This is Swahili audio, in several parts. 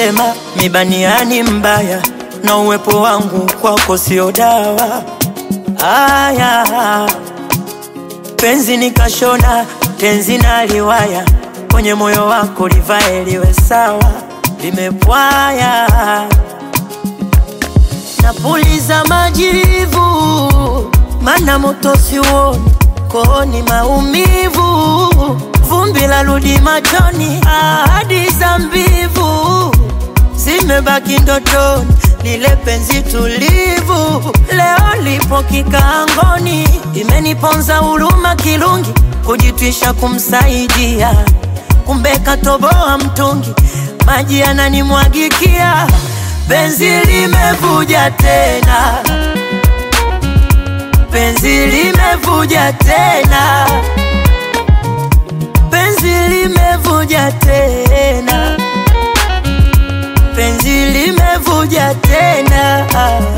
Walisema mibaniani mbaya na uwepo wangu kwako sio dawa. Aya, penzi nikashona, tenzi na liwaya, kwenye moyo wako livae liwe sawa, limepwaya. Napuliza majivu, mana moto siuoni, kooni maumivu, vumbi la rudi machoni, ahadi za mbivu zimebaki ndotoni, lile penzi tulivu leo lipo kikaangoni. Imeniponza huruma kirungi, kujitwisha kumsaidia, kumbe katoboa mtungi, maji yananimwagikia. Penzi limevuja tena, penzi limevuja tena, penzi limevuja tena, penzi limevuja tena.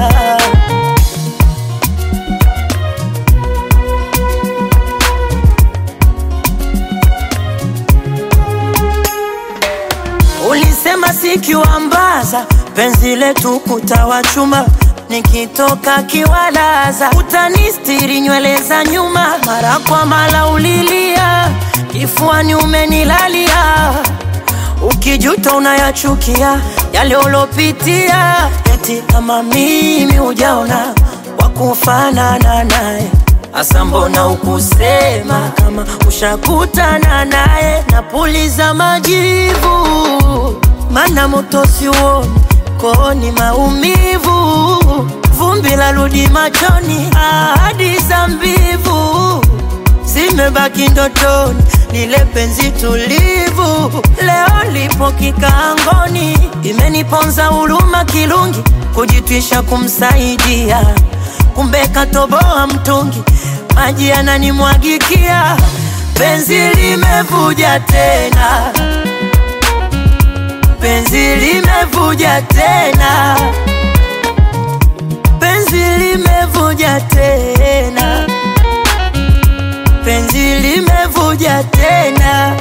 Ulisema sikiwambaza, penzi letu kutawachuma, nikitoka kiwalaza, utanistiri nywele za nyuma. Mara kwa mara ulilia, kifuani umenilalia, ukijuta unayachukia yale ulopitia. Eti kama mimi hujaona wakufanana naye, asa mbona ukusema kama ushakutana naye? Napuliza majivu, mana moto siuoni, kooni maumivu, vumbi la rudi machoni, ahadi za mbivu zimebaki ndotoni, lile penzi tulivu leo lipo kikaangoni. Imeniponza huruma kirungi, kujitwisha kumsaidia, kumbe katoboa mtungi, maji yananimwagikia. Penzi limevuja tena, penzi limevuja tena, penzi limevuja tena, penzi limevuja tena.